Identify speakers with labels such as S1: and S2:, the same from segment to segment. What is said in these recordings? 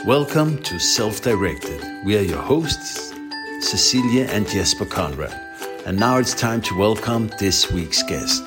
S1: Welcome to Self-Directed. We are your hosts, Cecilia and Jesper Conrad. And now it's time to welcome this week's guest.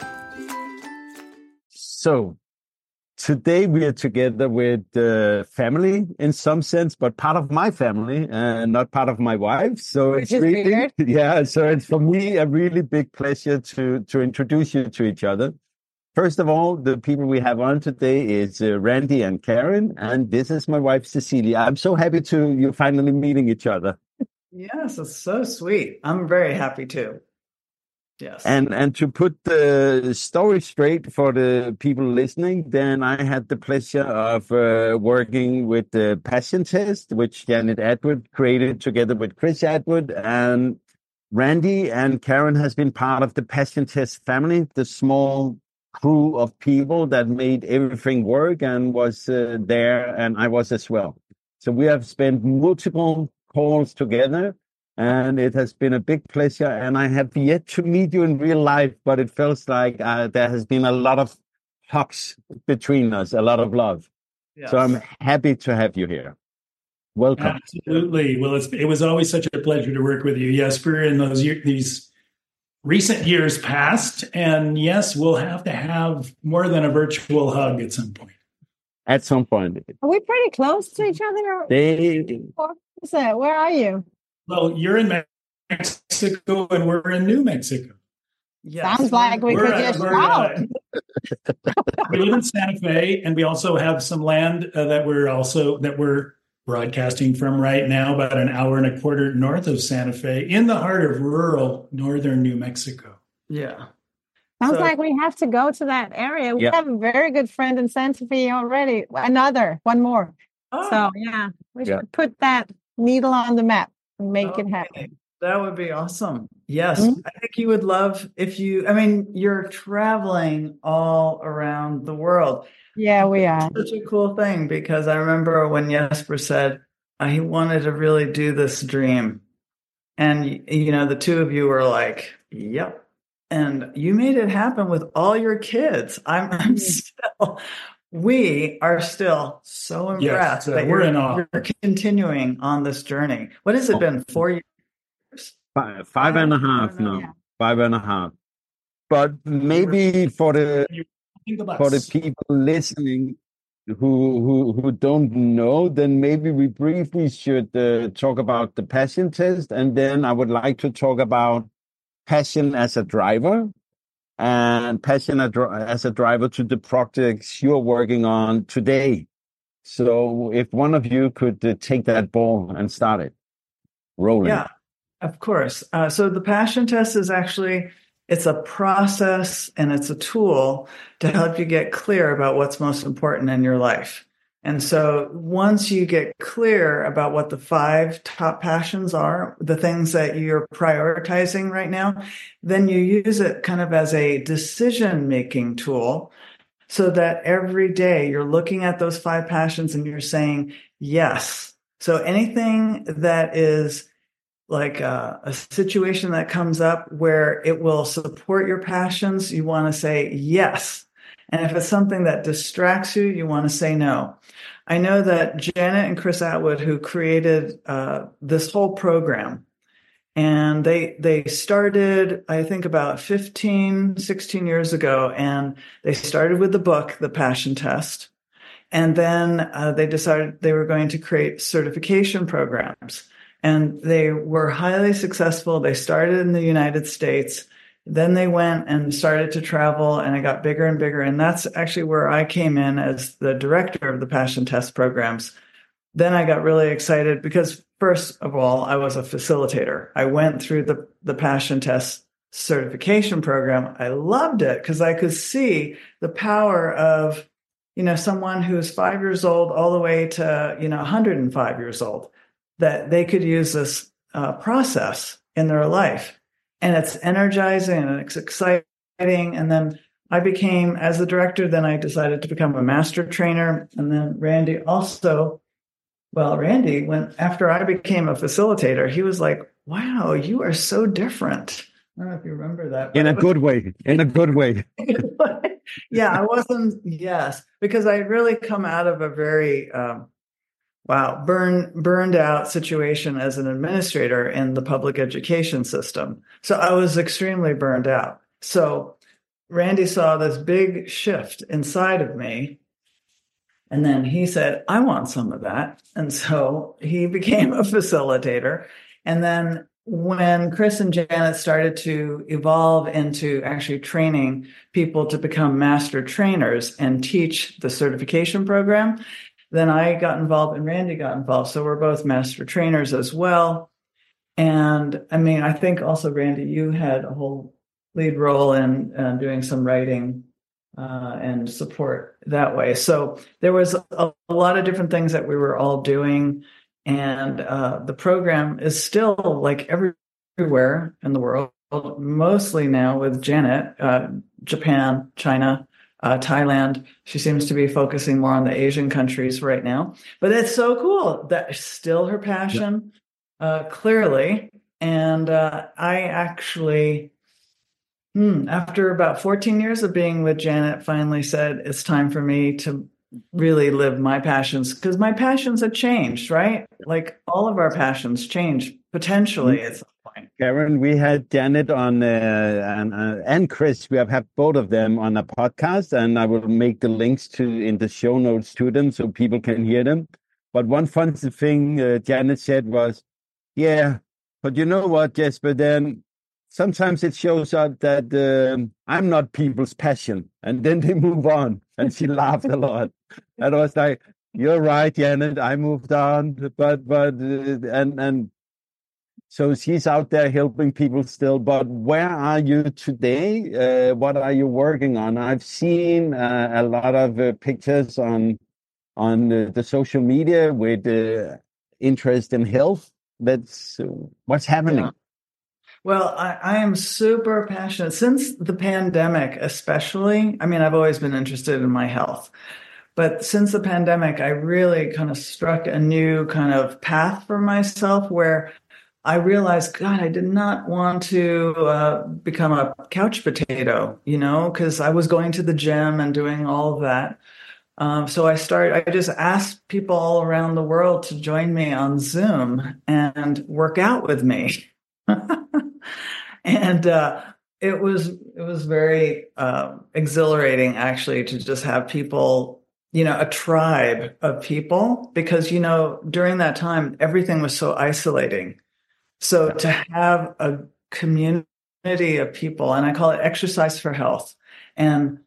S2: So, today we are together with family in some sense, but part of my family and not part of my wife. So
S3: Which is weird.
S2: Yeah. So it's for me a really big pleasure to introduce you to each other. First of all, the people we have on today is Randy and Karen, and this is my wife Cecilia. I'm so happy you're finally meeting each other.
S3: Yes, it's so sweet. I'm very happy too. Yes.
S2: And to put the story straight for the people listening, then I had the pleasure of working with the Passion Test, which Janet Atwood created together with Chris Atwood. And Randy and Karen has been part of the Passion Test family, the small crew of people that made everything work and was there, and I was as well. So we have spent multiple calls together. And it has been a big pleasure. And I have yet to meet you in real life, but it feels like there has been a lot of hugs between us, a lot of love. Yes. So I'm happy to have you here. Welcome.
S4: Absolutely. Well, it was always such a pleasure to work with you, Jesper, in these recent years past. And yes, we'll have to have more than a virtual hug at some point.
S2: At some point.
S3: Are we pretty close to each other? Where are you?
S4: Well, you're in Mexico and we're in New Mexico.
S3: Yes. Sounds like we could just out.
S4: We live in Santa Fe, and we also have some land that we're broadcasting from right now, about an hour and a quarter north of Santa Fe, in the heart of rural northern New Mexico.
S3: Yeah. Sounds like we have to go to that area. We have a very good friend in Santa Fe already. One more. Oh. So, yeah, we should put that needle on the map. Make it happen. That would be awesome. Yes. Mm-hmm. I think you would love you're traveling all around the world. Yeah, we are. It's such a cool thing, because I remember when Jesper said he wanted to really do this dream. And, the two of you were like, yep. And you made it happen with all your kids. We are still so impressed that you're continuing on this journey. What has it been? 4 years?
S2: Five and a half now. Yeah. 5.5. But maybe for the people listening who don't know, then maybe we briefly should talk about the Passion Test, and then I would like to talk about passion as a driver. And passion as a driver to the projects you're working on today. So if one of you could take that ball and start it rolling.
S3: Yeah, of course. So the Passion Test is it's a process and it's a tool to help you get clear about what's most important in your life. And so once you get clear about what the 5 top passions are, the things that you're prioritizing right now, then you use it kind of as a decision-making tool, so that every day you're looking at those 5 passions and you're saying yes. So anything that is like a situation that comes up where it will support your passions, you want to say yes. And if it's something that distracts you, you want to say no. I know that Janet and Chris Atwood, who created this whole program, and they started, I think, about 15, 16 years ago, and they started with the book, The Passion Test. And then they decided they were going to create certification programs. And they were highly successful. They started in the United States. Then they went and started to travel, and it got bigger and bigger. And that's actually where I came in as the director of the Passion Test programs. Then I got really excited because, first of all, I was a facilitator. I went through the Passion Test certification program. I loved it because I could see the power of, someone who's 5 years old all the way to, 105 years old, that they could use this process in their life. And it's energizing and it's exciting. And then I became, as the director, then I decided to become a master trainer. And then Randy after I became a facilitator, he was like, wow, you are so different. I don't know if you remember that.
S2: In a good way.
S3: Yeah, I wasn't, yes, because I had really come out of a very Wow, burned out situation as an administrator in the public education system. So I was extremely burned out. So Randy saw this big shift inside of me. And then he said, I want some of that. And so he became a facilitator. And then when Chris and Janet started to evolve into actually training people to become master trainers and teach the certification program, then I got involved and Randy got involved. So we're both master trainers as well. And I mean, I think also, Randy, you had a whole lead role in doing some writing and support that way. So there was a lot of different things that we were all doing. And the program is still like everywhere in the world, mostly now with Janet, Japan, China, Thailand. She seems to be focusing more on the Asian countries right now. But it's so cool. That's still her passion, clearly. And I actually, after about 14 years of being with Janet, finally said, it's time for me to really live my passions, because my passions have changed, right? Like all of our passions change potentially at some point.
S2: Karen, we had Janet on and Chris. We have had both of them on a podcast, and I will make the links in the show notes to them so people can hear them. But one fun thing Janet said was, yeah, but you know what, Jesper, then sometimes it shows up that I'm not people's passion, and then they move on. And she laughed a lot. And I was like, "You're right, Janet. I moved on, but and so she's out there helping people still. But where are you today? What are you working on? I've seen a lot of pictures on the social media with interest in health. That's what's happening."
S3: Yeah. Well, I am super passionate since the pandemic, especially. I mean, I've always been interested in my health, but since the pandemic, I really kind of struck a new kind of path for myself where I realized, God, I did not want to become a couch potato, because I was going to the gym and doing all of that. So I just asked people all around the world to join me on Zoom and work out with me. And it was very exhilarating, actually, to just have people, a tribe of people, because, during that time, everything was so isolating. So to have a community of people, and I call it Exercise for Health. And,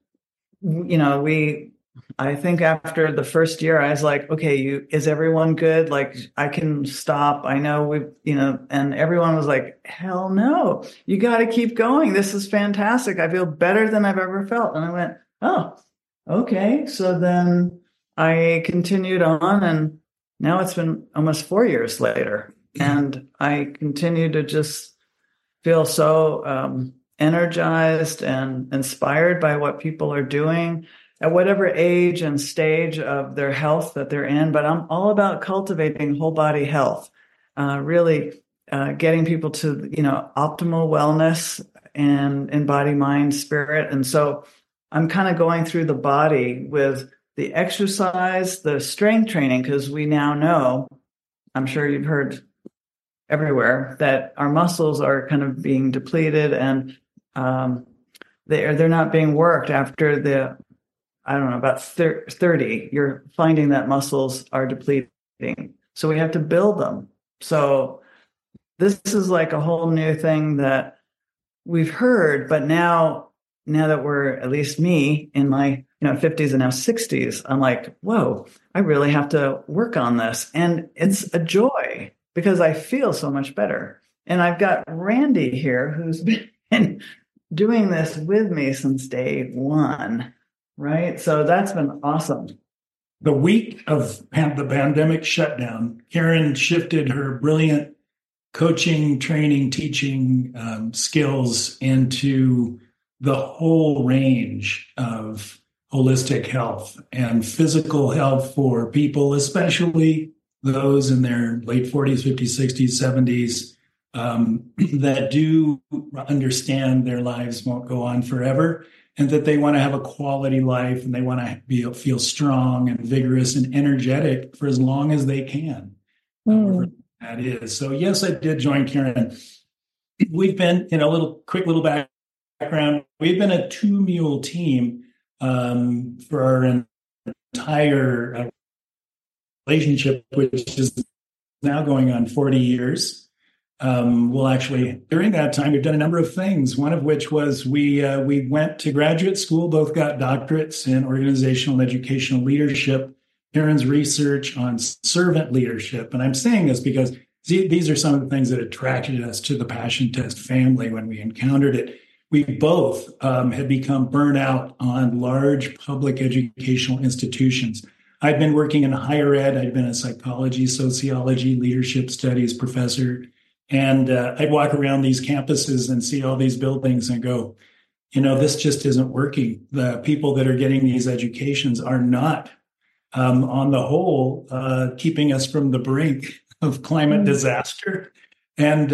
S3: I think after the first year, I was like, okay, is everyone good? Like, I can stop. I know and everyone was like, hell no, you got to keep going. This is fantastic. I feel better than I've ever felt. And I went, oh, okay. So then I continued on, and now it's been almost 4 years later. And I continue to just feel so energized and inspired by what people are doing at whatever age and stage of their health that they're in. But I'm all about cultivating whole body health, really getting people to, optimal wellness and in body, mind, spirit. And so I'm kind of going through the body with the exercise, the strength training, because we now know, I'm sure you've heard everywhere, that our muscles are kind of being depleted, and they're not being worked after about 30, you're finding that muscles are depleting. So we have to build them. So this is like a whole new thing that we've heard, but now that we're, at least me, in my 50s and now 60s, I'm like, whoa, I really have to work on this. And it's a joy because I feel so much better. And I've got Randy here, who's been doing this with me since day one. Right. So that's been awesome.
S4: The week of the pandemic shutdown, Karen shifted her brilliant coaching, training, teaching skills into the whole range of holistic health and physical health for people, especially those in their late 40s, 50s, 60s, 70s, that do understand their lives won't go on forever. and that they want to have a quality life and they want to feel strong and vigorous and energetic for as long as they can. However that is. So yes, I did join Karen. We've been in a quick little background. We've been a 2-mule team for our entire relationship, which is now going on 40 years. Well, actually, during that time, we've done a number of things. One of which was we went to graduate school, both got doctorates in organizational and educational leadership. Karen's research on servant leadership. And I'm saying this because these are some of the things that attracted us to the Passion Test family when we encountered it. We both had become burnt out on large public educational institutions. I'd been working in higher ed. I'd been a psychology, sociology, leadership studies professor. And I'd walk around these campuses and see all these buildings and go, this just isn't working. The people that are getting these educations are not, on the whole, keeping us from the brink of climate disaster and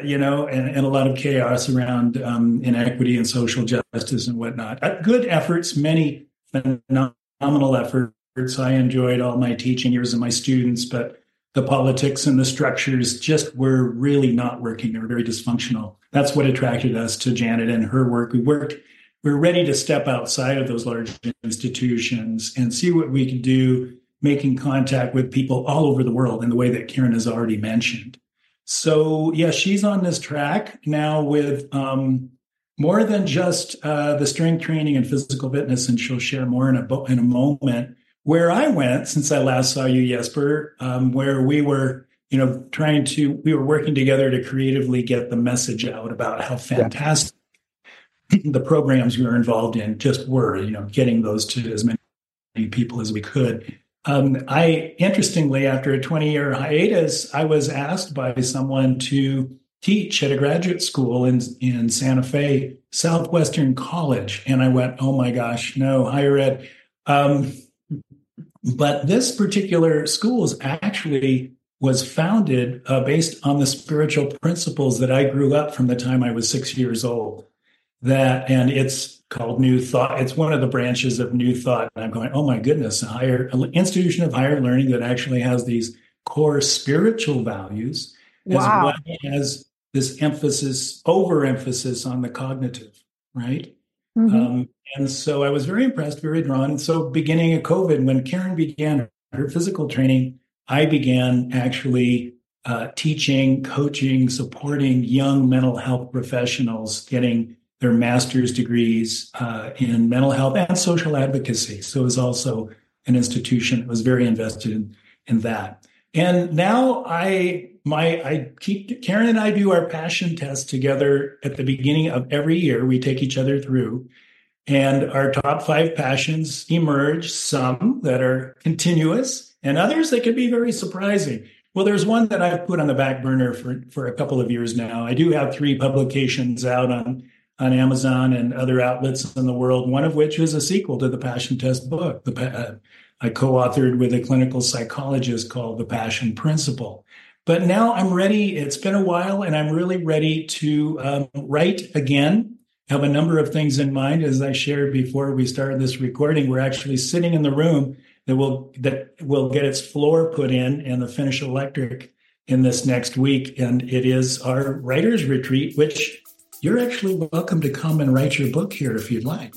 S4: a lot of chaos around inequity and social justice and whatnot. Good efforts, many phenomenal efforts. I enjoyed all my teaching years and my students, but the politics and the structures just were really not working. They were very dysfunctional. That's what attracted us to Janet and her work. We were ready to step outside of those large institutions and see what we could do, making contact with people all over the world in the way that Karen has already mentioned. So, yeah, she's on this track now with more than just the strength training and physical fitness, and she'll share more in a moment. Where I went since I last saw you, Jesper, where we were, we were working together to creatively get the message out about how fantastic the programs we were involved in just were, getting those to as many people as we could. Interestingly, after a 20-year hiatus, I was asked by someone to teach at a graduate school in Santa Fe, Southwestern College. And I went, oh my gosh, no, higher ed. But this particular school was founded based on the spiritual principles that I grew up from the time I was 6 years old. And it's called New Thought. It's one of the branches of New Thought. And I'm going, oh my goodness, an institution of higher learning that actually has these core spiritual values, as well as this overemphasis on the cognitive, right? Mm-hmm. And so I was very impressed, very drawn. So beginning of COVID, when Karen began her physical training, I began actually teaching, coaching, supporting young mental health professionals getting their master's degrees in mental health and social advocacy. So it was also an institution that was very invested in that. And now Karen and I do our passion test together at the beginning of every year. We take each other through, and our top 5 passions emerge, some that are continuous and others that can be very surprising. Well, there's one that I've put on the back burner for a couple of years now. I do have 3 publications out on Amazon and other outlets in the world, one of which is a sequel to the Passion Test book. I co-authored with a clinical psychologist called The Passion Principle. But now I'm ready. It's been a while, and I'm really ready to write again. I have a number of things in mind. As I shared before we started this recording, we're actually sitting in the room that will get its floor put in and the finish electric in this next week. And it is our writer's retreat, which you're actually welcome to come and write your book here if you'd like.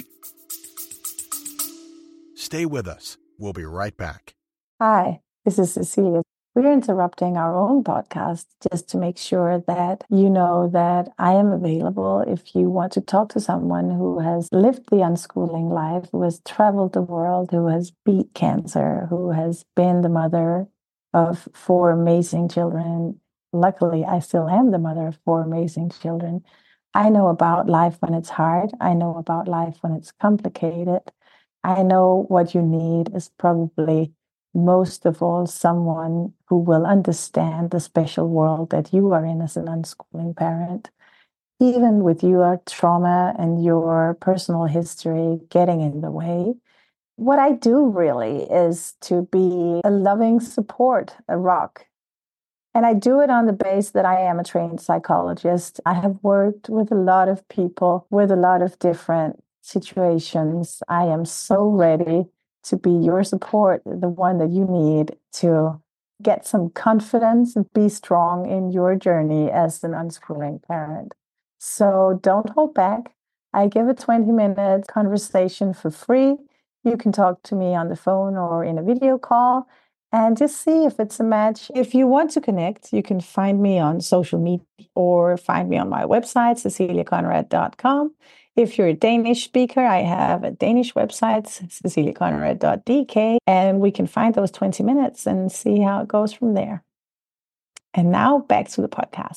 S5: Stay with us. We'll be right back.
S6: Hi, this is Cecilia. We're interrupting our own podcast just to make sure that you know that I am available if you want to talk to someone who has lived the unschooling life, who has traveled the world, who has beat cancer, who has been the mother of 4 amazing children. Luckily, I still am the mother of 4 amazing children. I know about life when it's hard. I know about life when it's complicated. I know what you need is probably most of all someone who will understand the special world that you are in as an unschooling parent, even with your trauma and your personal history getting in the way. What I do really is to be a loving support, a rock. And I do it on the base that I am a trained psychologist. I have worked with a lot of people with a lot of different situations, I am so ready to be your support, the one that you need to get some confidence and be strong in your journey as an unschooling parent. So don't hold back. I give a 20-minute conversation for free. You can talk to me on the phone or in a video call and just see if it's a match. If you want to connect, you can find me on social media or find me on my website, ceciliaconrad.com. If you're a Danish speaker, I have a Danish website, ceciliaconrad.dk, and we can find those 20 minutes and see how it goes from there. And now back to the podcast.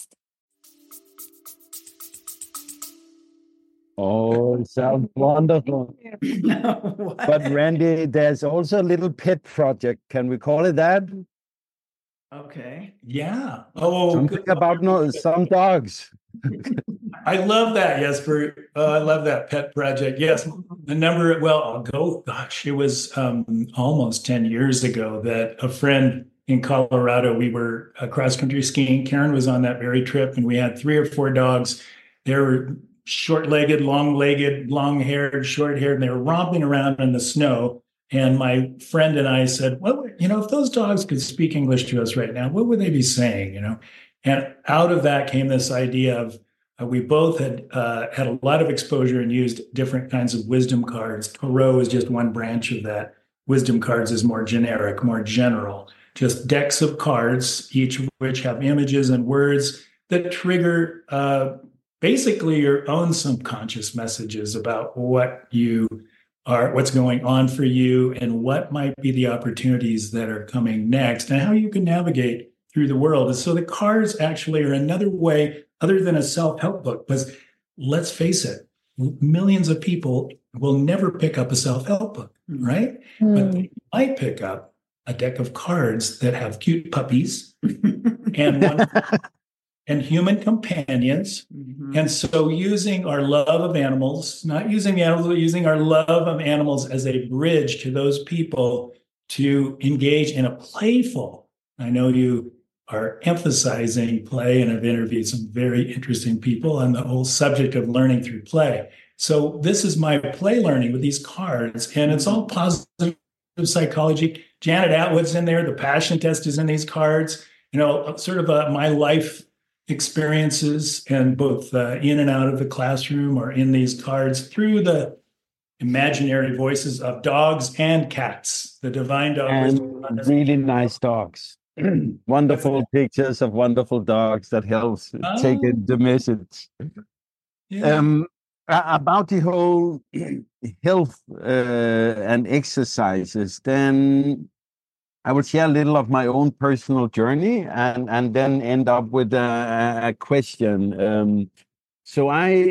S2: Oh, it sounds wonderful. But Randy, there's also a little pet project. Can we call it that?
S3: Okay.
S4: Yeah. Oh,
S2: something about some dogs.
S4: I love that, Jesper. I love that pet project. Yes, it was almost 10 years ago that a friend in Colorado, we were cross-country skiing. Karen was on that very trip, and we had 3 or 4 dogs. They were short-legged, long-haired, short-haired, and they were romping around in the snow. And my friend and I said, well, if those dogs could speak English to us right now, what would they be saying, And out of that came this idea of we both had a lot of exposure and used different kinds of wisdom cards. Tarot is just one branch of that. Wisdom cards is more generic, more general, just decks of cards, each of which have images and words that trigger basically your own subconscious messages about what's going on for you and what might be the opportunities that are coming next and how you can navigate through the world. And so the cards actually are another way other than a self-help book, because let's face it, millions of people will never pick up a self-help book, right? But they might pick up a deck of cards that have cute puppies and human companions. And so using our love of animals, not using the animals, but using our love of animals as a bridge to those people to engage in a playful, I know you are emphasizing play, and I've interviewed some very interesting people on the whole subject of learning through play. So this is my play learning with these cards, and it's all positive psychology. Janet Attwood's in there. The passion test is in these cards. Sort of my life experiences, and both in and out of the classroom or in these cards through the imaginary voices of dogs and cats, the divine dog.
S2: And really nice dogs. Wonderful pictures of wonderful dogs that helps take the message. Yeah. About the whole health and exercises, then I will share a little of my own personal journey and then end up with a question. So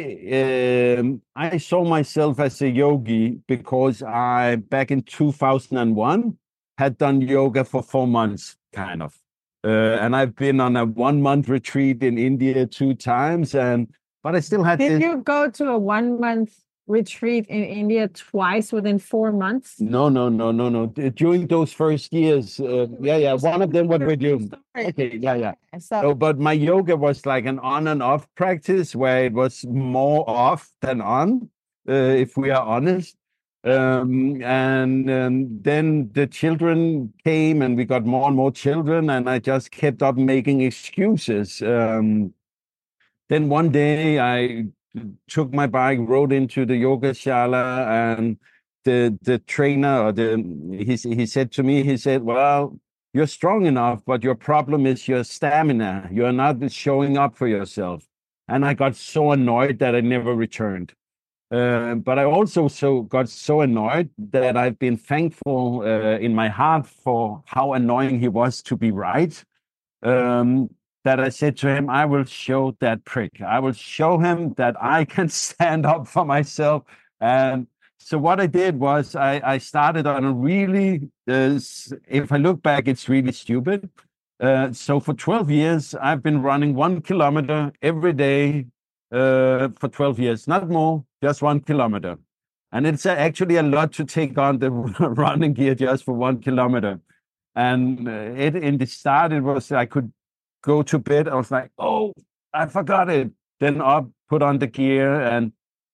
S2: I saw myself as a yogi because I, back in 2001, had done yoga for 4 months, kind of. And I've been on a 1-month retreat in India 2 times, but I still had
S7: Did you go to a 1-month retreat in India twice within 4 months?
S2: No. During those first years, one of them was with you. Okay, yeah. So, but my yoga was like an on and off practice where it was more off than on, if we are honest. And then the children came, and we got more and more children, and I just kept up making excuses. Then one day I took my bike, rode into the yoga shala, and the trainer, he said to me, well, you're strong enough, but your problem is your stamina. You're not showing up for yourself. And I got so annoyed that I never returned. But I also got so annoyed that I've been thankful in my heart for how annoying he was to be right. That I said to him, I will show that prick. I will show him that I can stand up for myself. And so what I did was I started on a really, if I look back, it's really stupid. So for 12 years, I've been running 1 kilometer every day for 12 years, not more, just 1 kilometer. And it's actually a lot to take on the running gear just for 1 kilometer. And in the start, it was, I could go to bed. I was like, oh, I forgot it. Then up, put on the gear. And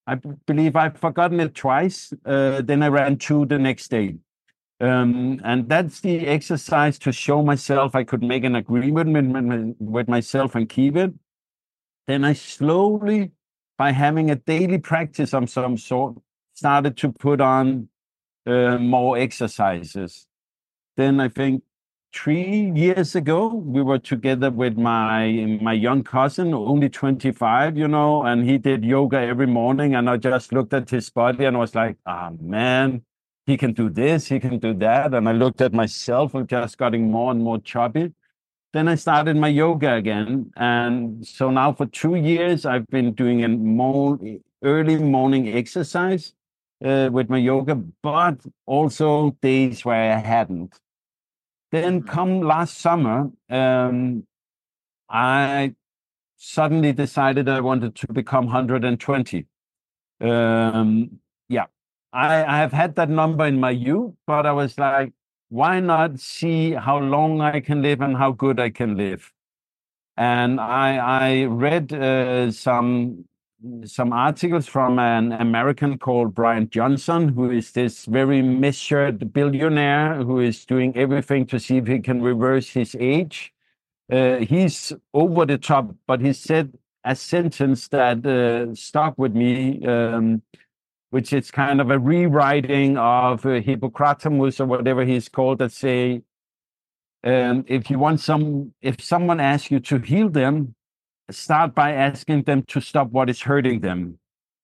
S2: I believe I've forgotten it twice. Then I ran 2 the next day. And that's the exercise to show myself I could make an agreement with myself and keep it. Then I slowly, by having a daily practice of some sort, started to put on more exercises. Then I think 3 years ago, we were together with my young cousin, only 25, and he did yoga every morning. And I just looked at his body and was like, man, he can do this, he can do that. And I looked at myself and just getting more and more chubby. Then I started my yoga again. And so now for 2 years, I've been doing a early morning exercise with my yoga, but also days where I hadn't. Then come last summer, I suddenly decided I wanted to become 120. I have had that number in my youth, but I was like, why not see how long I can live and how good I can live? And I read some articles from an American called Brian Johnson, who is this very measured billionaire who is doing everything to see if he can reverse his age. He's over the top, but he said a sentence that stuck with me, which is kind of a rewriting of Hippocrates or whatever he's called, that say, if someone asks you to heal them, start by asking them to stop what is hurting them.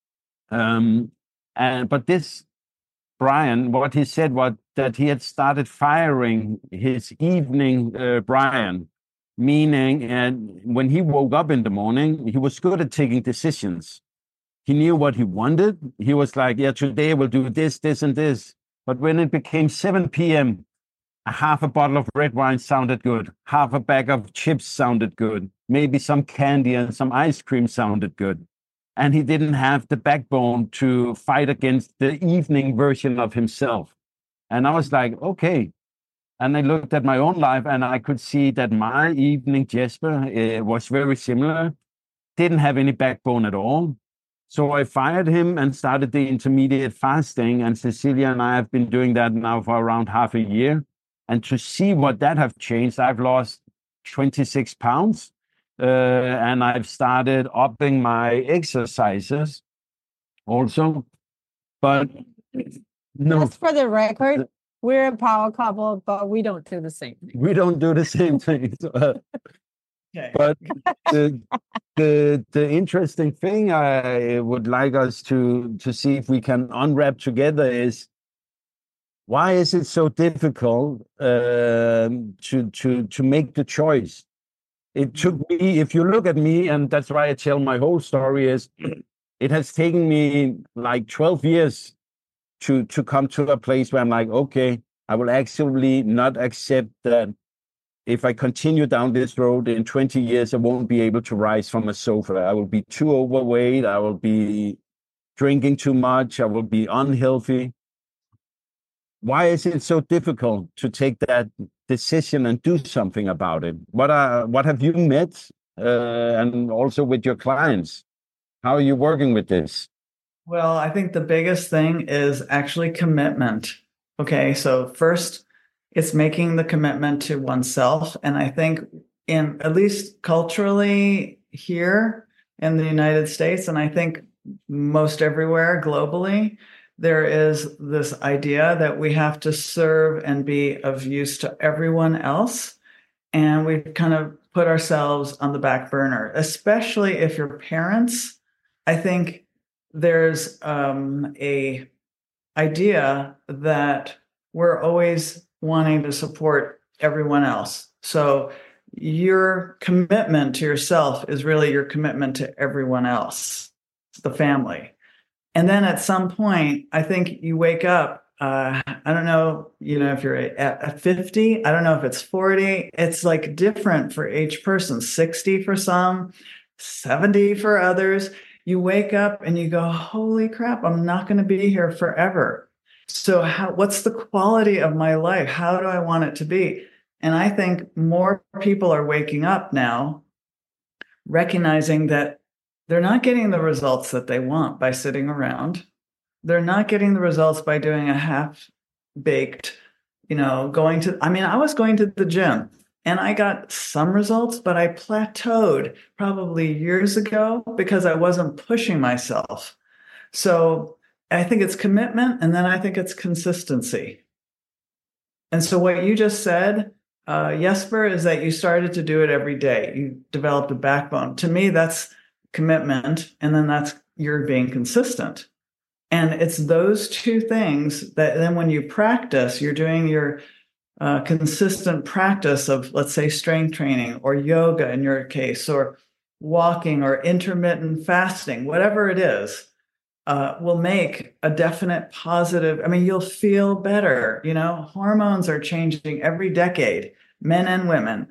S2: But this Brian, what he said was that he had started firing his evening Brian, meaning when he woke up in the morning, he was good at taking decisions. He knew what he wanted. He was like, yeah, today we'll do this, this, and this. But when it became 7 p.m., a half a bottle of red wine sounded good. Half a bag of chips sounded good. Maybe some candy and some ice cream sounded good. And he didn't have the backbone to fight against the evening version of himself. And I was like, okay. And I looked at my own life and I could see that my evening Jesper was very similar. Didn't have any backbone at all. So I fired him and started the intermediate fasting. And Cecilia and I have been doing that now for around half a year. And to see what that have changed, I've lost 26 pounds. And I've started upping my exercises also. But no.
S7: Just for the record, we're a power couple, but we don't do the same thing.
S2: We don't do the same thing.
S3: Okay.
S2: But the interesting thing I would like us to see if we can unwrap together is, why is it so difficult to make the choice? It took me, if you look at me, and that's why I tell my whole story, is it has taken me like 12 years to come to a place where I'm like, okay, I will actually not accept that if I continue down this road in 20 years, I won't be able to rise from a sofa. I will be too overweight. I will be drinking too much. I will be unhealthy. Why is it so difficult to take that decision and do something about it? What have you met, and also with your clients? How are you working with this?
S3: Well, I think the biggest thing is actually commitment. Okay, so first, it's making the commitment to oneself. And I think at least culturally here in the United States, and I think most everywhere globally, there is this idea that we have to serve and be of use to everyone else. And we've kind of put ourselves on the back burner, especially if you're parents. I think there's a idea that we're always wanting to support everyone else. So your commitment to yourself is really your commitment to everyone else, the family. And then at some point, I think you wake up, I don't know, if you're at 50, I don't know if it's 40, it's like different for each person, 60 for some, 70 for others. You wake up and you go, holy crap, I'm not going to be here forever. So what's the quality of my life? How do I want it to be? And I think more people are waking up now, recognizing that they're not getting the results that they want by sitting around. They're not getting the results by doing a half-baked, I was going to the gym and I got some results, but I plateaued probably years ago because I wasn't pushing myself. So I think it's commitment, and then I think it's consistency. And so what you just said, Jesper, is that you started to do it every day. You developed a backbone. To me, that's commitment, and then that's you're being consistent. And it's those two things that then when you practice, you're doing your consistent practice of, let's say, strength training or yoga in your case, or walking or intermittent fasting, whatever it is, will make a definite positive. I mean, you'll feel better. Hormones are changing every decade, men and women.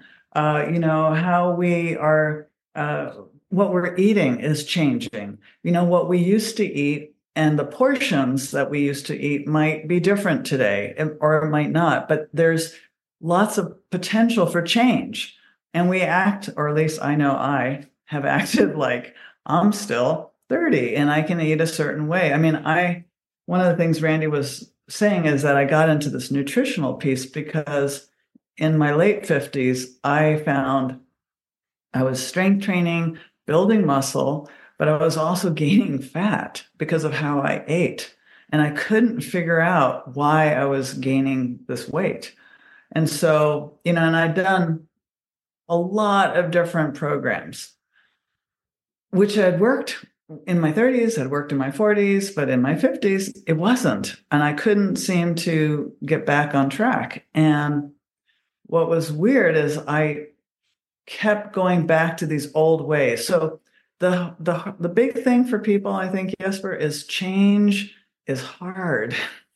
S3: How we are, what we're eating is changing. What we used to eat and the portions that we used to eat might be different today, or it might not, but there's lots of potential for change. And we act, or at least I know I have acted like I'm still 30 and I can eat a certain way. I mean, one of the things Randy was saying is that I got into this nutritional piece because in my late 50s, I found I was strength training, building muscle, but I was also gaining fat because of how I ate. And I couldn't figure out why I was gaining this weight. And so, and I'd done a lot of different programs, which had worked in my 30s, had worked in my 40s, but in my 50s, it wasn't. And I couldn't seem to get back on track. And what was weird is I kept going back to these old ways. So the big thing for people, I think, Jesper, is change is hard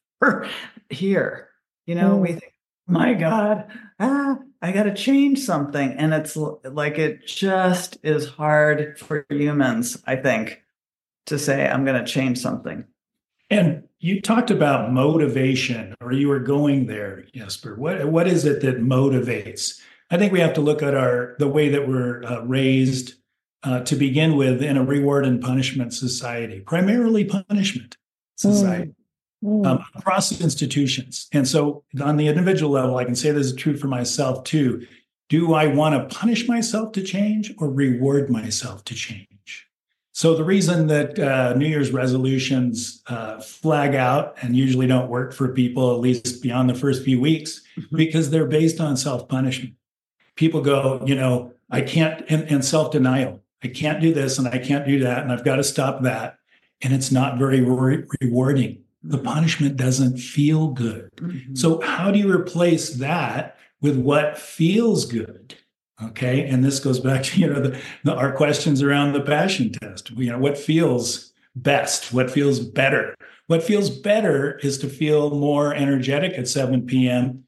S3: here. We think, my God, I got to change something. And it's like, it just is hard for humans, I think, to say, I'm going to change something.
S4: And you talked about motivation, or you were going there, Jesper. What is it that motivates? I think we have to look at the way that we're raised to begin with in a reward and punishment society, primarily punishment society, across institutions. And so on the individual level, I can say this is true for myself too. Do I want to punish myself to change or reward myself to change? So the reason that New Year's resolutions flag out and usually don't work for people, at least beyond the first few weeks, because they're based on self-punishment. People go, I can't, and self-denial. I can't do this and I can't do that, and I've got to stop that. And it's not very rewarding. The punishment doesn't feel good. Mm-hmm. So how do you replace that with what feels good? Okay. And this goes back to, our questions around the passion test. What feels best? What feels better? What feels better is to feel more energetic at 7 p.m.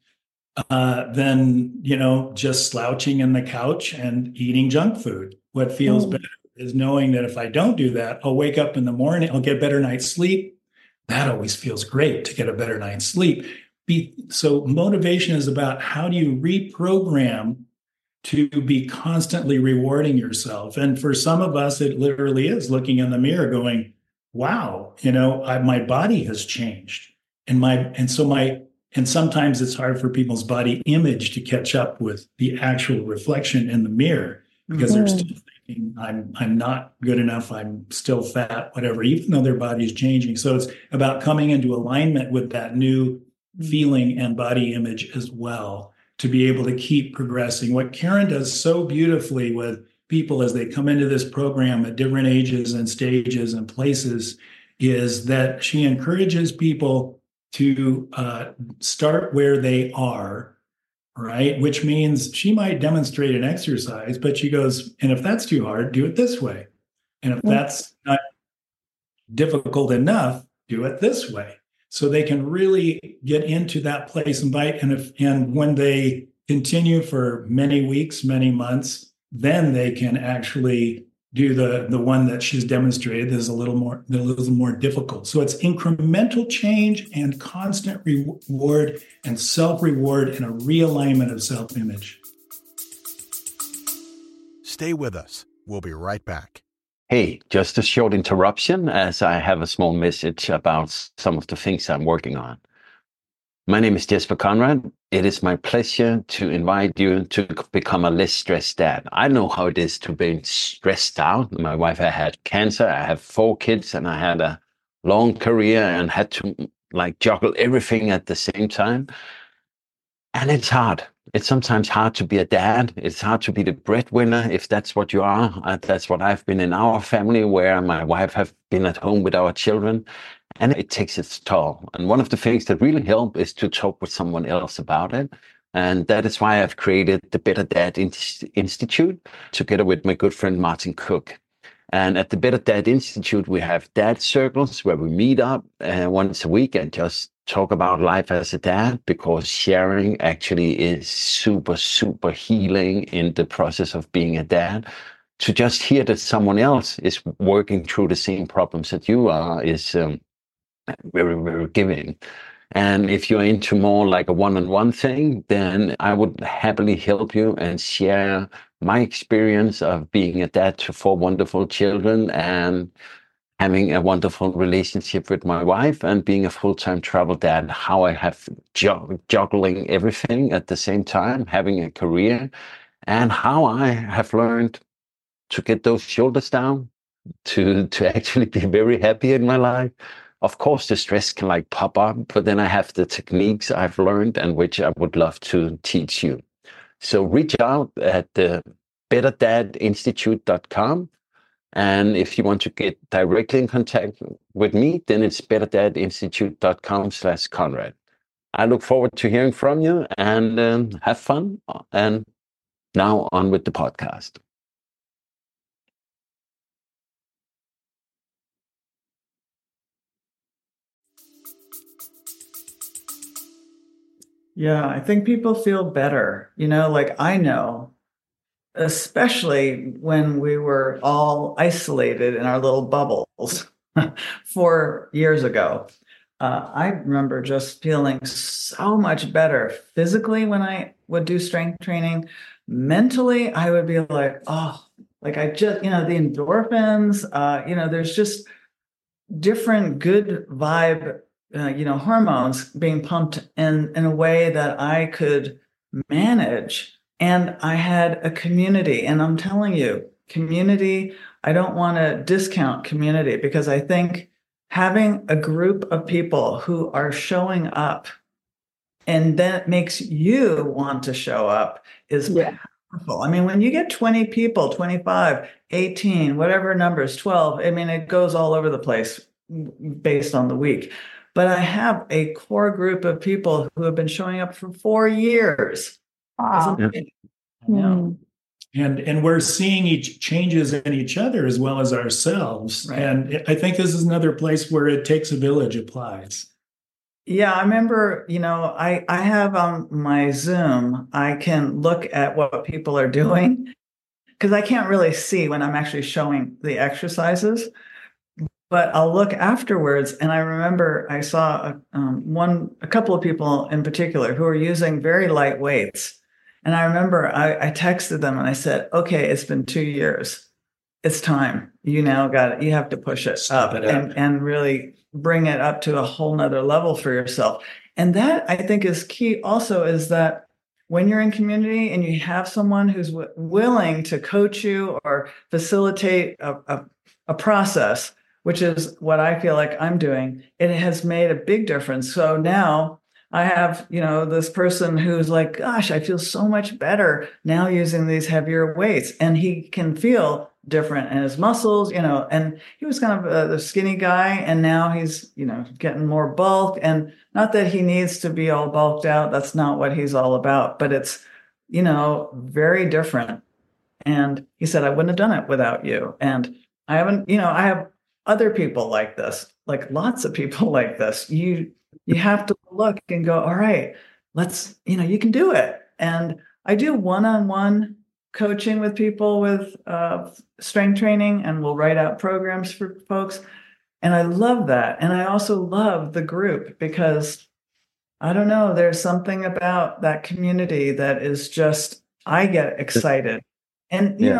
S4: Than, just slouching in the couch and eating junk food. What feels better is knowing that if I don't do that, I'll wake up in the morning, I'll get better night's sleep. That always feels great, to get a better night's sleep. So motivation is about how do you reprogram to be constantly rewarding yourself. And for some of us, it literally is looking in the mirror going, wow, my body has changed. And sometimes it's hard for people's body image to catch up with the actual reflection in the mirror, because they're still thinking, I'm not good enough, I'm still fat, whatever, even though their body is changing. So it's about coming into alignment with that new feeling and body image as well, to be able to keep progressing. What Karen does so beautifully with people as they come into this program at different ages and stages and places is that she encourages people to start where they are, right? Which means she might demonstrate an exercise, but she goes, and if that's too hard, do it this way. And if that's not difficult enough, do it this way. So they can really get into that place and bite. And when they continue for many weeks, many months, then they can actually do the one that she's demonstrated is a little more difficult. So it's incremental change and constant reward and self-reward and a realignment of self-image.
S5: Stay with us. We'll be right back.
S2: Hey, just a short interruption as I have a small message about some of the things I'm working on. My name is Jesper Conrad. It is my pleasure to invite you to become a less stressed dad. I know how it is to be stressed out. My wife had cancer. I have 4 kids and I had a long career and had to juggle everything at the same time. And it's hard. It's sometimes hard to be a dad. It's hard to be the breadwinner if that's what you are. That's what I've been in our family, where my wife have been at home with our children. And it takes its toll. And one of the things that really help is to talk with someone else about it. And that is why I've created the Better Dad Institute together with my good friend Martin Cook. And at the Better Dad Institute, we have dad circles where we meet up once a week and just talk about life as a dad, because sharing actually is super, super healing in the process of being a dad. To just hear that someone else is working through the same problems that you are is very, very giving. And if you're into more like a one-on-one thing, then I would happily help you and share my experience of being a dad to 4 wonderful children and having a wonderful relationship with my wife and being a full-time travel dad, how I have juggling everything at the same time, having a career, and how I have learned to get those shoulders down, to actually be very happy in my life. Of course, the stress can pop up, but then I have the techniques I've learned and which I would love to teach you. So reach out at the betterdadinstitute.com. And if you want to get directly in contact with me, then it's betterdadinstitute.com/Conrad. I look forward to hearing from you and have fun. And now on with the podcast.
S3: Yeah, I think people feel better. I know, especially when we were all isolated in our little bubbles 4 years ago. I remember just feeling so much better physically when I would do strength training. Mentally, I would be like, I just, the endorphins, there's just different good vibe, hormones being pumped in a way that I could manage. And I had a community, and I'm telling you, community, I don't want to discount community, because I think having a group of people who are showing up and that makes you want to show up is powerful. I mean, when you get 20 people, 25, 18, whatever numbers, 12, I mean, it goes all over the place based on the week. But I have a core group of people who have been showing up for 4 years.
S6: Wow.
S4: And we're seeing changes in each other as well as ourselves.
S3: Right.
S4: And I think this is another place where it takes a village applies.
S3: Yeah, I remember, I have on my Zoom, I can look at what people are doing, because I can't really see when I'm actually showing the exercises. But I'll look afterwards, and I remember I saw a couple of people in particular who are using very light weights. And I remember I texted them and I said, okay, it's been 2 years. It's time. You now got it. You have to push it up, and really bring it up to a whole nother level for yourself. And that, I think, is key also, is that when you're in community and you have someone who's willing to coach you or facilitate a process, which is what I feel like I'm doing, it has made a big difference. So now I have, this person who's like, gosh, I feel so much better now using these heavier weights. And he can feel different in his muscles, and he was kind of the skinny guy. And now he's, getting more bulk. And not that he needs to be all bulked out. That's not what he's all about. But it's, very different. And he said, I wouldn't have done it without you. And I haven't, I have other people like this, like lots of people like this. You have to look and go, all right, let's, you can do it. And I do one-on-one coaching with people with strength training, and we'll write out programs for folks. And I love that. And I also love the group, because I don't know, there's something about that community that is just, I get excited. And,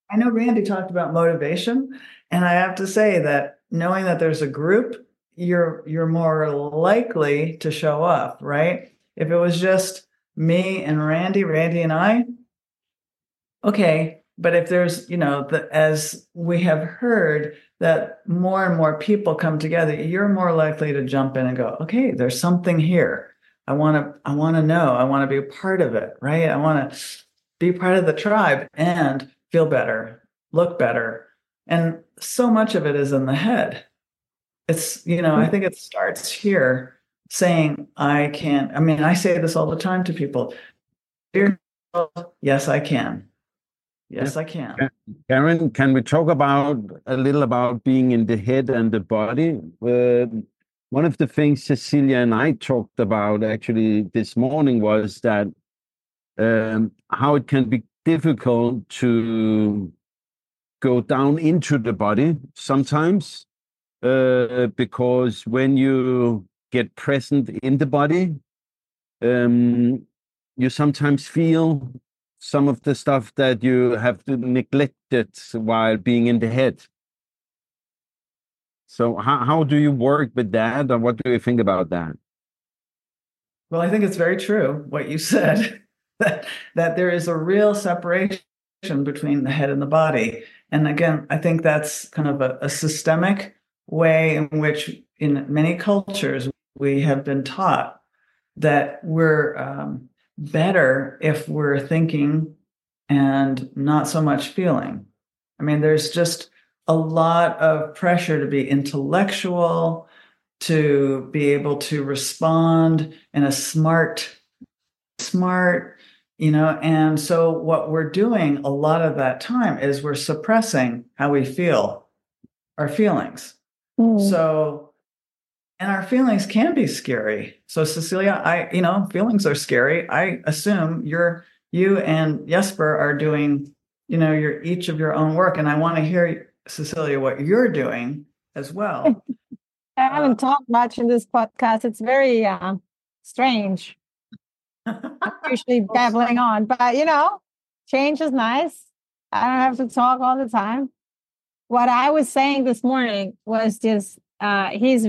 S3: I know Randy talked about motivation, and I have to say that knowing that there's a group, you're more likely to show up, right? If it was just me and Randy and I, okay. But if there's, as we have heard that more and more people come together, you're more likely to jump in and go, okay, there's something here. I want to know. I want to be a part of it, right? I want to be part of the tribe and feel better, look better. And so much of it is in the head. It's, I think it starts here saying, I can't. I mean, I say this all the time to people. Yes, I can. Yes, I can.
S2: Karen, can we talk a little about being in the head and the body? One of the things Cecilia and I talked about actually this morning was that how it can be difficult to go down into the body sometimes, because when you get present in the body, you sometimes feel some of the stuff that you have neglected while being in the head. So how do you work with that, or what do you think about that?
S3: Well, I think it's very true what you said, that there is a real separation between the head and the body. And again, I think that's kind of a systemic way in which in many cultures we have been taught that we're better if we're thinking and not so much feeling. I mean, there's just a lot of pressure to be intellectual, to be able to respond in a smart, and so what we're doing a lot of that time is we're suppressing how we feel, our feelings. So, and our feelings can be scary. So Cecilia, feelings are scary. I assume you and Jesper are doing, you're each of your own work. And I want to hear, Cecilia, what you're doing as well.
S7: I haven't talked much in this podcast. It's very strange. I'm usually babbling on, but change is nice. I don't have to talk all the time. What I was saying this morning was just he's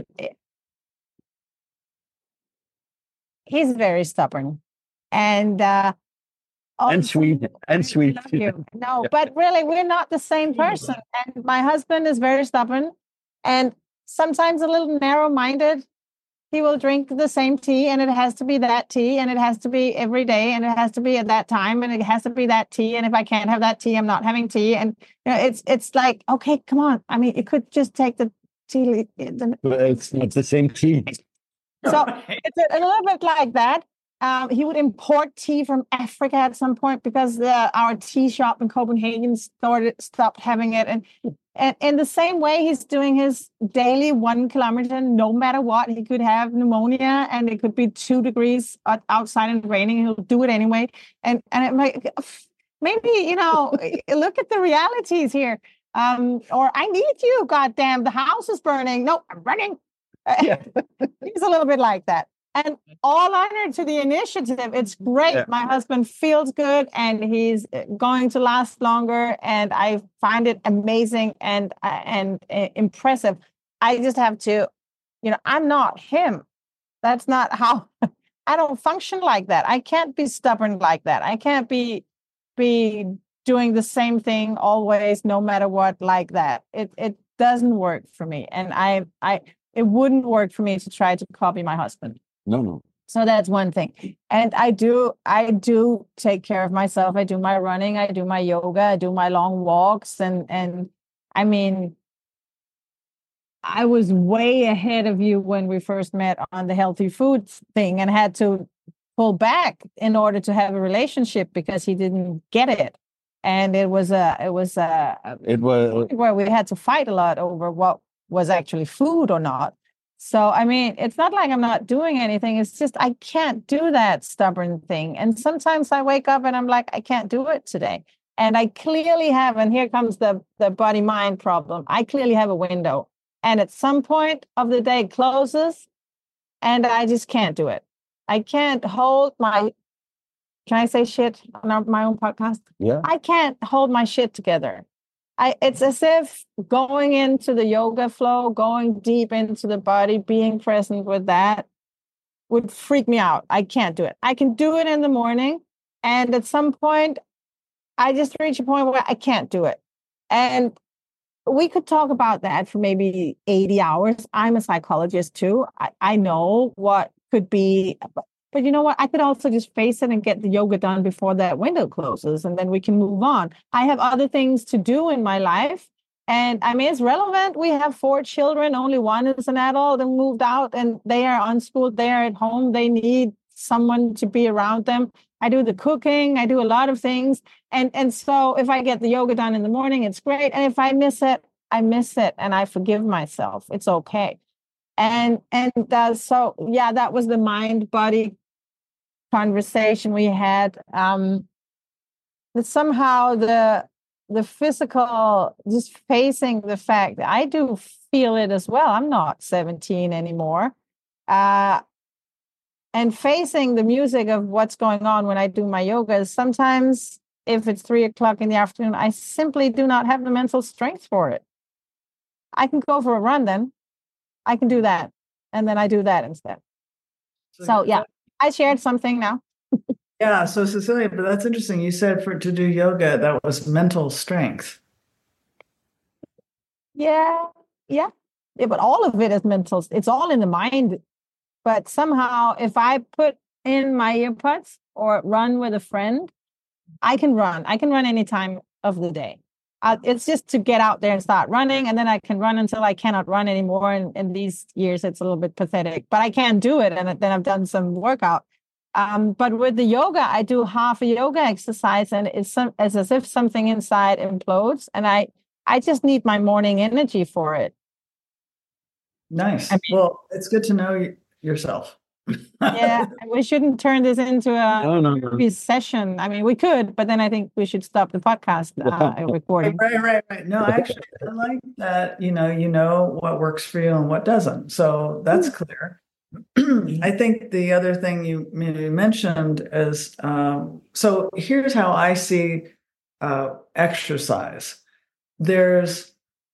S7: very stubborn and
S2: sweet.
S7: No, but really we're not the same person. And my husband is very stubborn and sometimes a little narrow-minded. He will drink the same tea and it has to be that tea and it has to be every day and it has to be at that time and it has to be that tea. And if I can't have that tea, I'm not having tea. And it's like, okay, come on. I mean, you could just take the tea.
S2: But it's not the same tea.
S7: So it's a little bit like that. He would import tea from Africa at some point because our tea shop in Copenhagen stopped having it. And in the same way, he's doing his daily 1 kilometer, no matter what. He could have pneumonia and it could be 2 degrees outside and raining. He'll do it anyway. And I'm like, maybe, look at the realities here. Or I need you, goddamn, the house is burning. No, I'm running. Yeah. He's a little bit like that. And all honor to the initiative. It's great. Yeah. My husband feels good and he's going to last longer. And I find it amazing and impressive. I just have to, I'm not him. That's not how I don't function like that. I can't be stubborn like that. I can't be doing the same thing always, no matter what, like that. It doesn't work for me. And it wouldn't work for me to try to copy my husband.
S2: No.
S7: So that's one thing. And I do take care of myself. I do my running, I do my yoga, I do my long walks. And I mean, I was way ahead of you when we first met on the healthy foods thing and had to pull back in order to have a relationship because he didn't get it. And it was where we had to fight a lot over what was actually food or not. So, I mean, it's not like I'm not doing anything. It's just I can't do that stubborn thing. And sometimes I wake up and I'm like, I can't do it today. And I clearly have, and here comes the body-mind problem. I clearly have a window. And at some point of the day it closes and I just can't do it. I can't hold my can I say shit on my own podcast?
S2: Yeah.
S7: I can't hold my shit together. It's as if going into the yoga flow, going deep into the body, being present with that would freak me out. I can't do it. I can do it in the morning. And at some point, I just reach a point where I can't do it. And we could talk about that for maybe 80 hours. I'm a psychologist too. I know what could be, but you know what? I could also just face it and get the yoga done before that window closes, and then we can move on. I have other things to do in my life. And I mean, it's relevant. We have 4 children. Only one is an adult and moved out, and they are unschooled. They are at home. They need someone to be around them. I do the cooking. I do a lot of things. And so if I get the yoga done in the morning, it's great. And if I miss it, I miss it, and I forgive myself. It's okay. So yeah, that was the mind-body conversation we had. That somehow the physical, just facing the fact that I do feel it as well. I'm not 17 anymore. And facing the music of what's going on when I do my yoga, sometimes if it's 3:00 in the afternoon, I simply do not have the mental strength for it. I can go for a run then. I can do that. And then I do that instead. So yeah, I shared something now.
S3: Yeah. So Cecilia, but that's interesting. You said to do yoga, that was mental strength.
S7: Yeah. But all of it is mental. It's all in the mind. But somehow if I put in my earbuds or run with a friend, I can run. I can run any time of the day. It's just to get out there and start running, and then I can run until I cannot run anymore. And in these years, it's a little bit pathetic, but I can do it. And then I've done some workout. But with the yoga, I do half a yoga exercise, and it's as if something inside implodes, and I just need my morning energy for it.
S3: Nice. Well, it's good to know yourself.
S7: Yeah, we shouldn't turn this into a session. I mean, we could, but then I think we should stop the podcast recording.
S3: Right. No, actually, I like that. You know what works for you and what doesn't. So that's clear. I think the other thing you mentioned is so here's how I see exercise. There's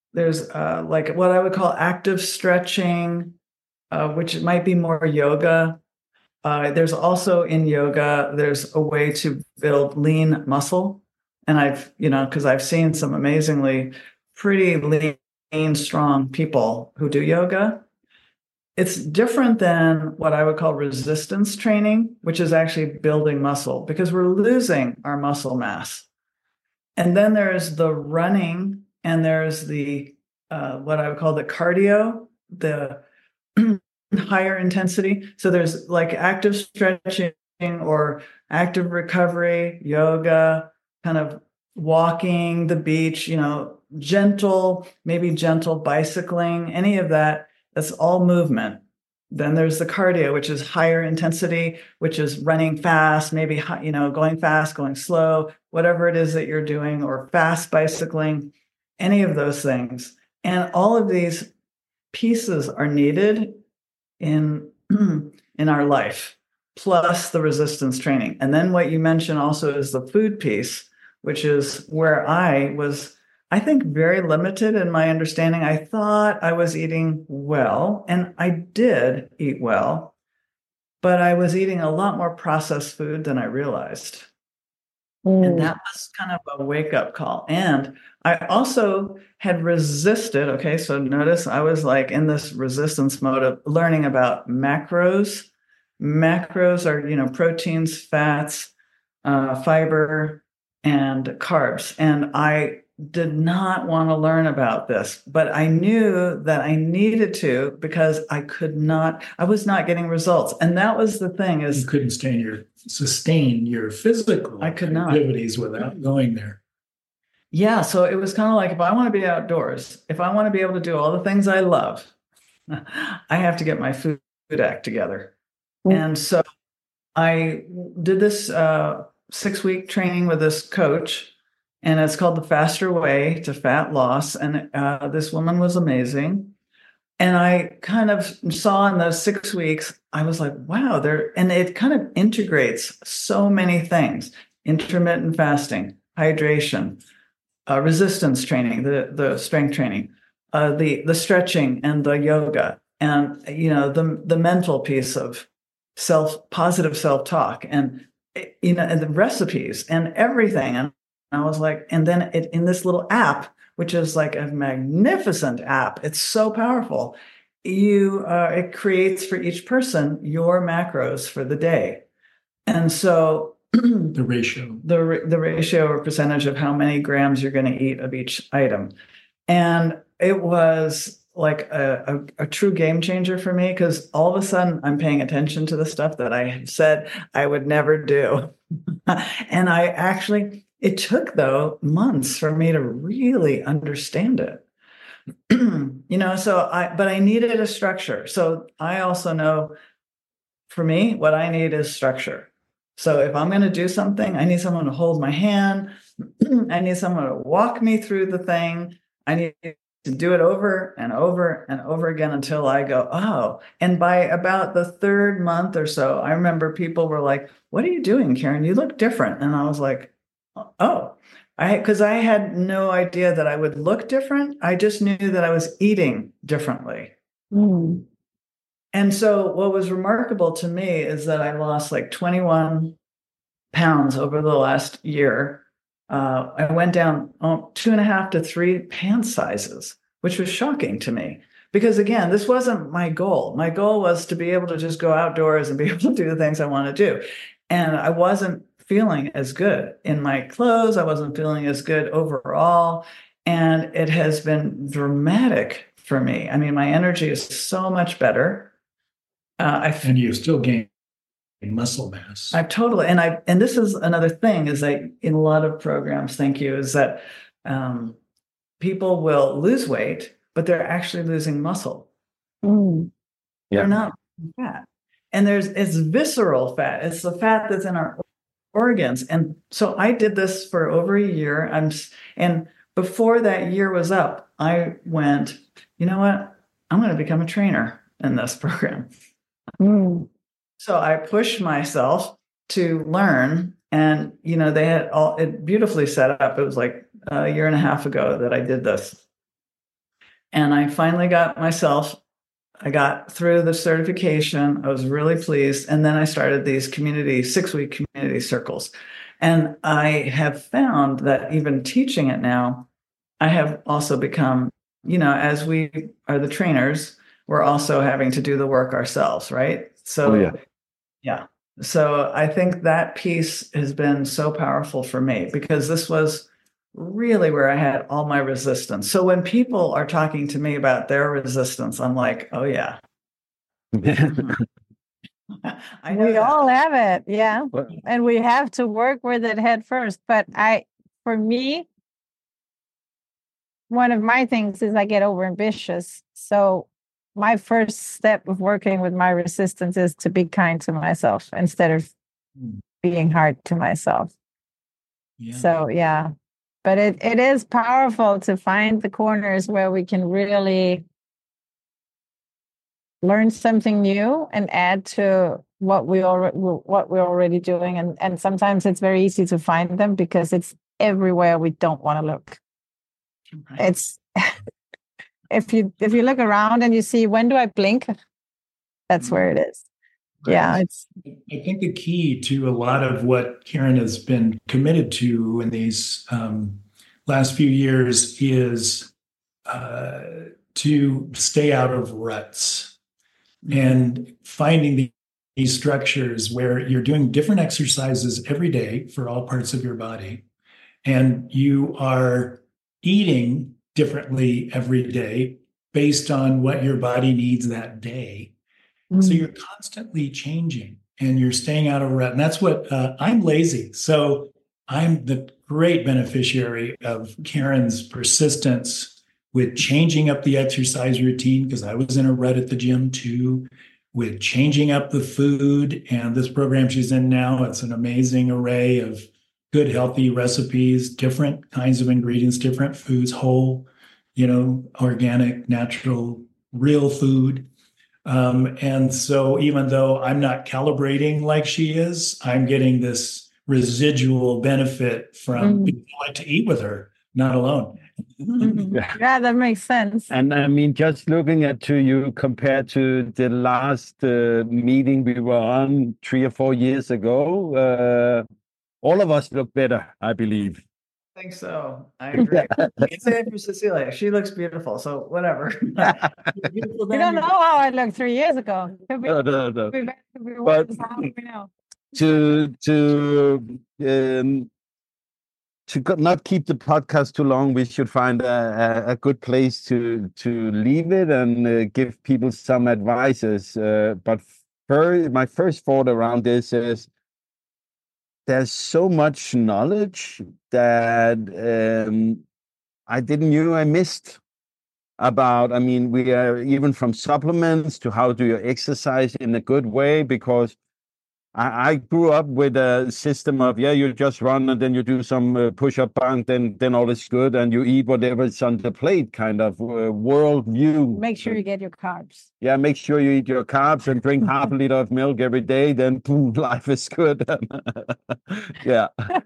S3: like what I would call active stretching, which might be more yoga. There's also in yoga, there's a way to build lean muscle. And because I've seen some amazingly pretty lean, strong people who do yoga. It's different than what I would call resistance training, which is actually building muscle, because we're losing our muscle mass. And then there's the running, and there's the what I would call the cardio, the higher intensity. So there's like active stretching or active recovery, yoga, kind of walking the beach, gentle bicycling, any of that. That's all movement. Then there's the cardio, which is higher intensity, which is running fast, maybe, going fast, going slow, whatever it is that you're doing, or fast bicycling, any of those things. And all of these pieces are needed in our life, plus the resistance training. And then what you mentioned also is the food piece, which is where I was, I think, very limited in my understanding. I thought I was eating well, and I did eat well, but I was eating a lot more processed food than I realized. And that was kind of a wake-up call. And I also had resisted. Okay, so notice I was like in this resistance mode of learning about macros. Macros are, proteins, fats, fiber, and carbs. And I did not want to learn about this, but I knew that I needed to, because I was not getting results. And that was the thing, is
S4: you couldn't sustain your physical activities without going there.
S3: Yeah. So it was kind of like, if I want to be outdoors, if I want to be able to do all the things I love, I have to get my food act together. And so I did this 6-week training with this coach, and it's called The Faster Way to Fat Loss. And this woman was amazing. And I kind of saw in those 6 weeks, I was like, wow, and it kind of integrates so many things: intermittent fasting, hydration, resistance training, the strength training, the stretching and the yoga, and the mental piece of positive self-talk, and and the recipes and everything. And I was like, and then in this little app, which is like a magnificent app, it's so powerful. It creates for each person your macros for the day, and so
S4: the ratio,
S3: the ratio or percentage of how many grams you're going to eat of each item. And it was like a true game changer for me, because all of a sudden I'm paying attention to the stuff that I said I would never do. And it took, though, months for me to really understand it. But I needed a structure. So I also know, for me, what I need is structure. So if I'm going to do something, I need someone to hold my hand. I need someone to walk me through the thing. I need to do it over and over and over again until I go, oh. And by about the third month or so, I remember people were like, what are you doing, Karen? You look different. And I was like, oh, because I had no idea that I would look different. I just knew that I was eating differently.
S6: Mm.
S3: And so what was remarkable to me is that I lost like 21 pounds over the last year. I went down 2.5 to 3 pant sizes, which was shocking to me. Because again, this wasn't my goal. My goal was to be able to just go outdoors and be able to do the things I want to do. And I wasn't feeling as good in my clothes. I wasn't feeling as good overall. And it has been dramatic for me. I mean, my energy is so much better.
S4: And you still gain muscle mass.
S3: I've totally, and this is another thing, is that in a lot of programs, thank you, is that people will lose weight, but they're actually losing muscle.
S6: Mm.
S2: Yeah.
S3: They're not fat. And it's visceral fat. It's the fat that's in our organs. And so I did this for over a year. And before that year was up, I went, you know what? I'm going to become a trainer in this program.
S6: Mm.
S3: So I pushed myself to learn, and they had it beautifully set up. It was like a year and a half ago that I did this, and I finally I got through the certification. I was really pleased, and then I started these 6-week community circles, and I have found that even teaching it now, I have also become, as we are the trainers, we're also having to do the work ourselves, right? So, yeah. So I think that piece has been so powerful for me, because this was really where I had all my resistance. So when people are talking to me about their resistance, I'm like, oh, yeah.
S6: We all have it. Yeah. And we have to work with it head first. But for me, one of my things is I get overambitious. So my first step of working with my resistance is to be kind to myself instead of being hard to myself. Yeah. So, yeah. But it is powerful to find the corners where we can really learn something new and add to what we're already doing. And sometimes it's very easy to find them because it's everywhere we don't want to look. Right. It's if you look around and you see, when do I blink? That's where it is. Right. Yeah.
S4: I think the key to a lot of what Karen has been committed to in these last few years is to stay out of ruts and finding these structures where you're doing different exercises every day for all parts of your body, and you are eating differently every day based on what your body needs that day. So you're constantly changing and you're staying out of rut. And that's what I'm lazy. So I'm the great beneficiary of Karen's persistence with changing up the exercise routine, because I was in a rut at the gym too, with changing up the food. And this program she's in now, it's an amazing array of good, healthy recipes, different kinds of ingredients, different foods, whole, organic, natural, real food. And so even though I'm not calibrating like she is, I'm getting this residual benefit from being able to eat with her, not alone.
S7: Yeah, that makes sense.
S2: And I mean, just looking at to you compared to the last meeting we were on 3 or 4 years ago, all of us look better, I believe.
S3: I think so. I agree. You can say it for Cecilia. She looks beautiful. So whatever.
S7: You don't know how I looked 3 years ago. Could be,
S2: No.
S7: could be better, could be worse. How do we know?
S2: To not keep the podcast too long, we should find a good place to leave it and give people some advices. But my first thought around this is there's so much knowledge that I didn't knew I missed about. I mean, we are even from supplements to how do you exercise in a good way, because I grew up with a system of, you just run and then you do some push-up band, then all is good, and you eat whatever's on the plate kind of world view.
S7: Make sure you get your carbs.
S2: Yeah, make sure you eat your carbs and drink half a liter of milk every day, then boom, life is good. Yeah.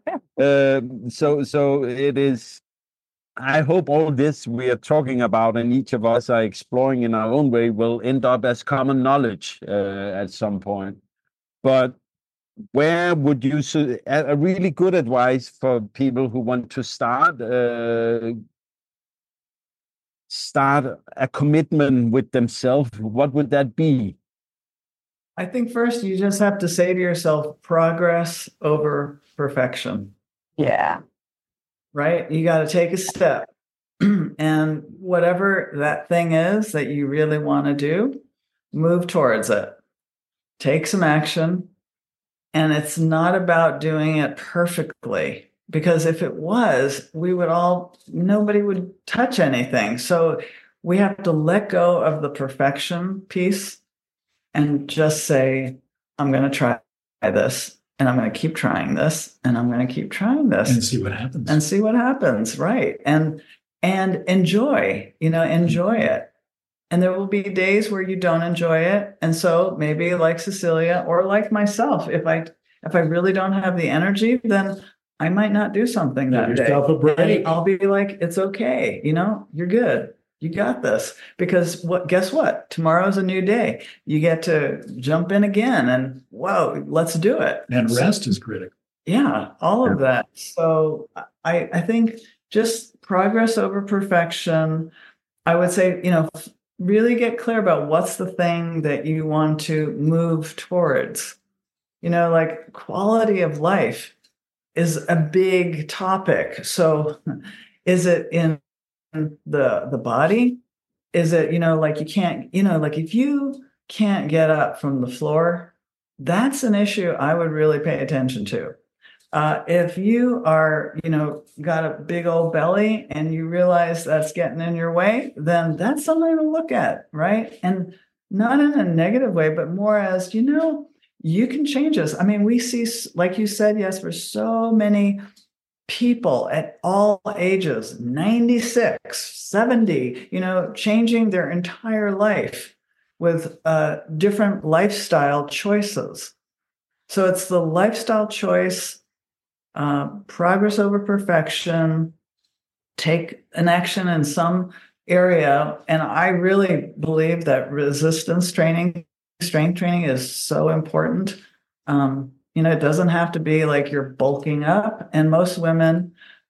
S2: So it is, I hope all this we are talking about and each of us are exploring in our own way will end up as common knowledge at some point. But where would you a really good advice for people who want to start a commitment with themselves? What would that be?
S3: I think first you just have to say to yourself, progress over perfection.
S7: Yeah.
S3: Right? You got to take a step. And whatever that thing is that you really want to do, move towards it. Take some action. And it's not about doing it perfectly, because if it was, nobody would touch anything. So we have to let go of the perfection piece and just say, I'm going to try this, and I'm going to keep trying this, and I'm going to keep trying this.
S4: And see what happens.
S3: Right. And enjoy it. And there will be days where you don't enjoy it. And so maybe like Cecilia or like myself, if I really don't have the energy, then I might not do something that day. And I'll be like, it's okay. You're good. You got this. Because guess what? Tomorrow's a new day. You get to jump in again and whoa, let's do it.
S4: And rest is critical.
S3: Yeah, all of that. So I think just progress over perfection. I would say, really get clear about what's the thing that you want to move towards. Like quality of life is a big topic. So is it in the body? Is it, like you can't, like if you can't get up from the floor, that's an issue I would really pay attention to. If you are, got a big old belly and you realize that's getting in your way, then that's something to look at, right? And not in a negative way, but more as, you can change this. I mean, we see, like you said, Jesper, so many people at all ages, 96, 70, changing their entire life with different lifestyle choices. So it's the lifestyle choice, progress over perfection, take an action in some area. And I really believe that resistance training, strength training is so important. It doesn't have to be like you're bulking up. And most women,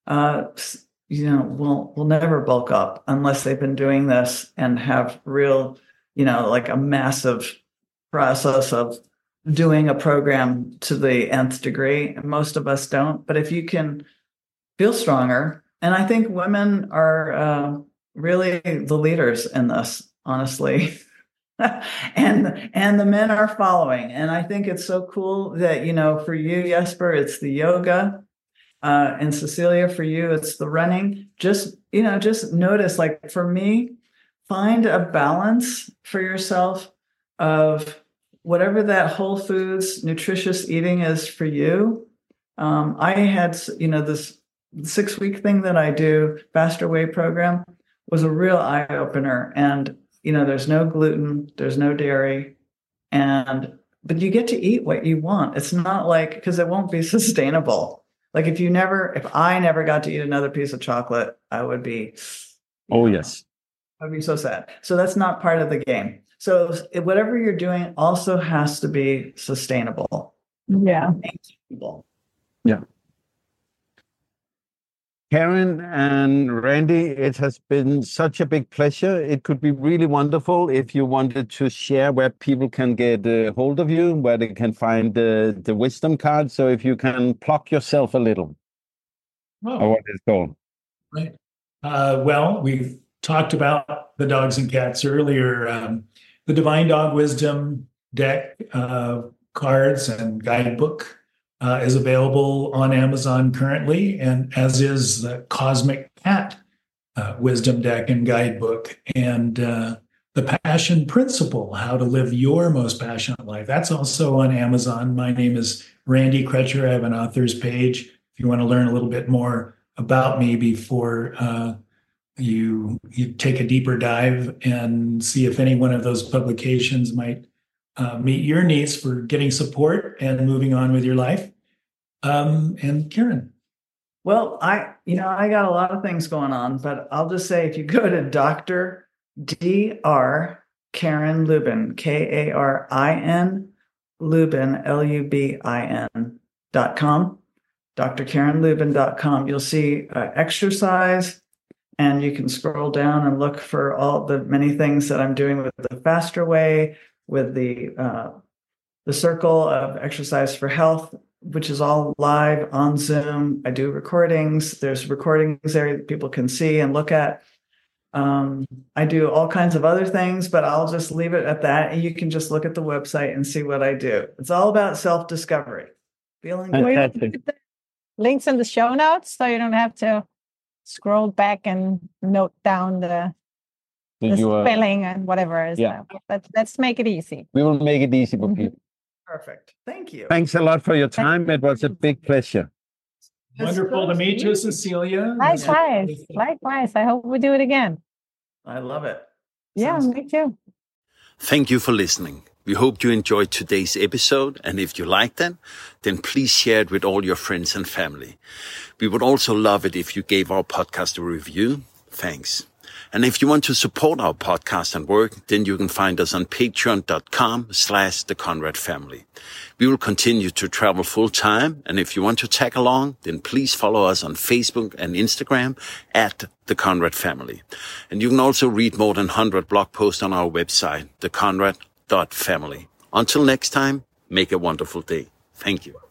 S3: will never bulk up unless they've been doing this and have real, like a massive process of doing a program to the nth degree. Most of us don't. But if you can feel stronger, and I think women are really the leaders in this, honestly. and the men are following. And I think it's so cool that, for you, Jesper, it's the yoga. And Cecilia, for you, it's the running. Just notice, like for me, find a balance for yourself of whatever that whole foods, nutritious eating is for you. I had, this 6-week thing that I do, Faster Way program, was a real eye opener. And, there's no gluten, there's no dairy, but you get to eat what you want. It's not like, because it won't be sustainable. Like if I never got to eat another piece of chocolate, I would be,
S2: yes.
S3: I'd be so sad. So that's not part of the game. So whatever you're doing also has to be sustainable.
S7: Yeah.
S2: Yeah. Karen and Randy, it has been such a big pleasure. It could be really wonderful if you wanted to share where people can get a hold of you, where they can find the wisdom card. So if you can plug yourself a little, or what is called.
S4: Right. Well, we've talked about the dogs and cats earlier. The Divine Dog Wisdom deck cards and guidebook is available on Amazon currently, and as is the Cosmic Cat Wisdom Deck and Guidebook, and the Passion Principle, How to Live Your Most Passionate Life. That's also on Amazon. My name is Randy Kretcher. I have an author's page. If you want to learn a little bit more about me before you take a deeper dive and see if any one of those publications might meet your needs for getting support and moving on with your life. And Karen.
S3: Well, I got a lot of things going on, but I'll just say, if you go to Dr. Karen Lubin, Karin Lubin, LUBIN.com, drkarenlubin.com, you'll see exercise, and you can scroll down and look for all the many things that I'm doing with the Faster Way, with the Circle of Exercise for Health, which is all live on Zoom. I do recordings. There's recordings there that people can see and look at. I do all kinds of other things, but I'll just leave it at that. And you can just look at the website and see what I do. It's all about self-discovery. Feeling good.
S7: Links in the show notes, so you don't have to scroll back and note down the spelling and whatever. Let's make it easy.
S2: We will make it easy for people.
S3: Perfect. Thank you.
S2: Thanks a lot for your time. It was a big pleasure.
S4: Wonderful to meet you, Cecilia.
S7: Likewise. I hope we do it again.
S3: I love it.
S7: Yeah, me too.
S1: Thank you for listening. We hope you enjoyed today's episode, and if you liked it, then please share it with all your friends and family. We would also love it if you gave our podcast a review. Thanks. And if you want to support our podcast and work, then you can find us on patreon.com/The Conrad Family. We will continue to travel full time. And if you want to tag along, then please follow us on Facebook and Instagram @The Conrad Family. And you can also read more than 100 blog posts on our website, theconrad.family. Until next time, make a wonderful day. Thank you.